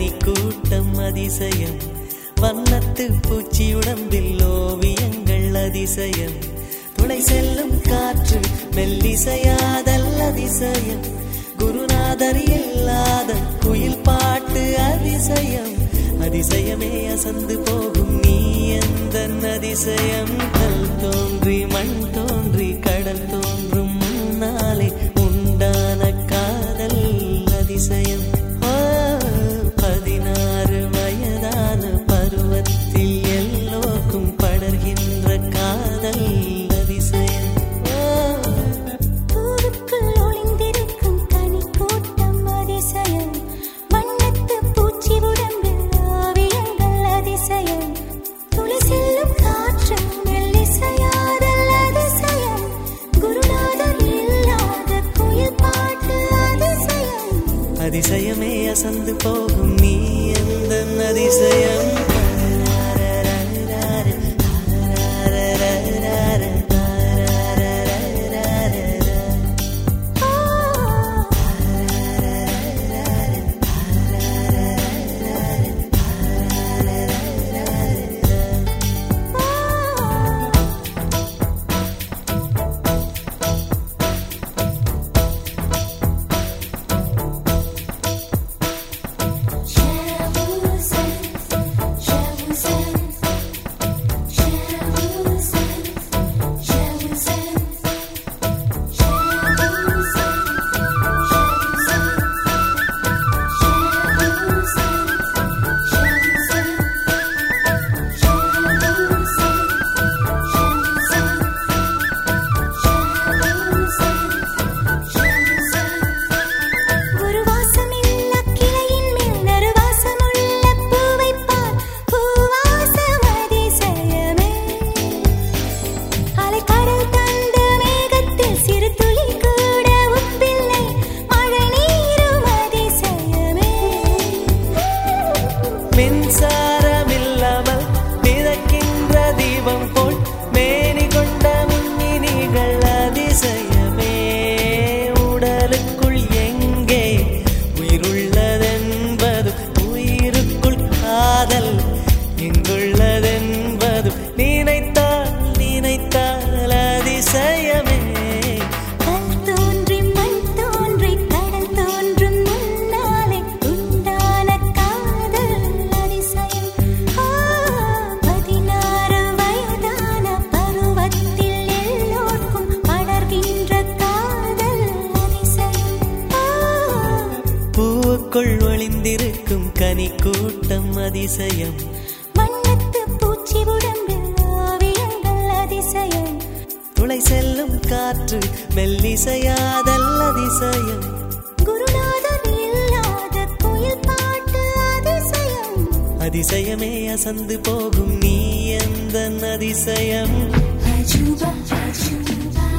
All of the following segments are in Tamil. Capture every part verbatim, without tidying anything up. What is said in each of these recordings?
கனி கூட்டம் அதிசயம், வண்ணத்து பூச்சி உடம்பில் ஓவியங்கள் அதிசயம், துளை செல்லும் காற்று மெல்லிசையாதல் அதிசயம், குருநாதர் இல்லாத குயில் பாட்டு அதிசயம், அதிசயமே அசந்து போகும் நீ எந்த அதிசயம். கல் தோன்றி மண் தோன்றி கடல் தோன்றும் முன்னாலே உண்டான காதல் அதிசயம். பதினாறு வயதான பருவத்தில் எல்லோருக்கும் படர்கின்ற காதல் அதிசயம். அதிசயமே அசந்து போகும் நீ எந்த அதிசயம். மின்சாரமில்லாமல் மிதக்கின்ற தீபம் போல் மேனி கொண்ட மின்மினிகள் அதிசயமே. உடலுக்குள் எங்கே உயிருள்ளதென்பது, உயிருக்குள் காதல் எங்குள்ளதென்பது நினைத்தால் நினைத்தால் அதிசயமே. பூவுக்குள் ஒளிந்திருக்கும் கனி கூட்டம் அதிசயம், வண்ணத்து பூச்சி உடம்பில் ஓவியங்கள் அதிசயம், துளை செல்லும் காற்று மெல்லிசையாதல் அதிசயம், குருநாதர் இல்லாத குயில் பாட்டு அதிசயம், அதிசயமே அசந்து போகும் நீ எந்த அதிசயம். அஜூபா அஜூபா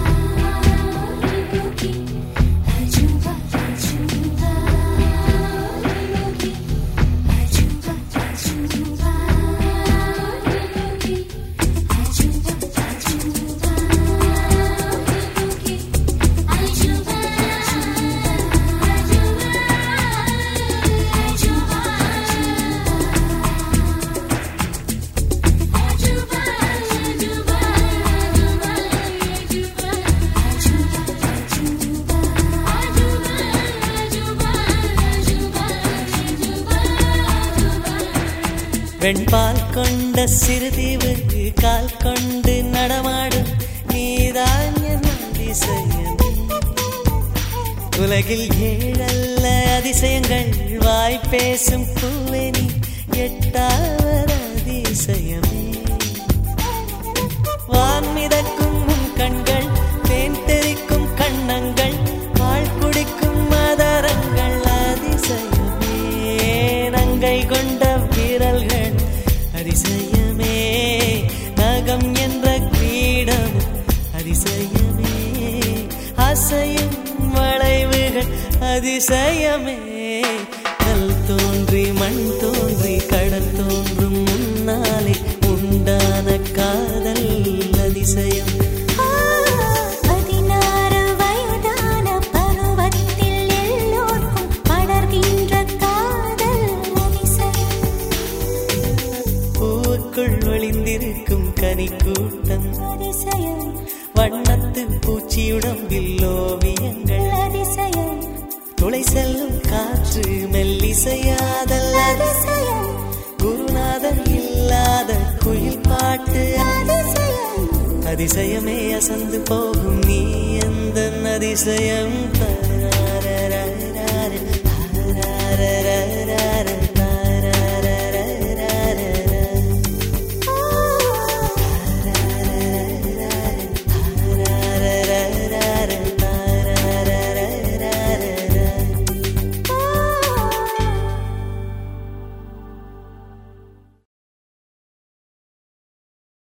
வெண்பால் கொண்ட சிறுதீவுக்கு கால் கொண்டு நடமாடும் நீதான் என் அதிசயம். உலகில் ஏழல்ல அதிசயங்கள் வாய் பேசும் பூவெனி எட்டாவது அதிசயமே. வான் மிதக்கும் உன் கண்கள், தேன் தெறிக்கும் கண்ணங்கள், பால் குடிக்கும் மதரங்கள் அதிசயமே. நங்கை கொண்ட விரல்கள் அதிசயமே, நகம் என்ற கிரீடம் அதிசயமே, அசையும் வளைவுகள் அதிசயமே. கல் தோன்றி மண் தோன்றி கடல் தோன்றும் முன்னாலே உண்டான காதல் அதிசயம். பதினாறு வயதான பருவத்தில் எல்லோருக்கும் படர்கின்ற காதல் அதிசயம். கனி கூட்டம் அதிசயம் வண்ணத்து பூச்சியுடம்பில் ஓவியங்கள் அதிசயம் துளை செல்லும் காற்று மெல்லிசையாதல் அதிசயம் குருநாதர் இல்லாத குயில் பாட்டு அதிசயம் அதிசயமே அசந்து போகும் நீ எந்த அதிசயம்.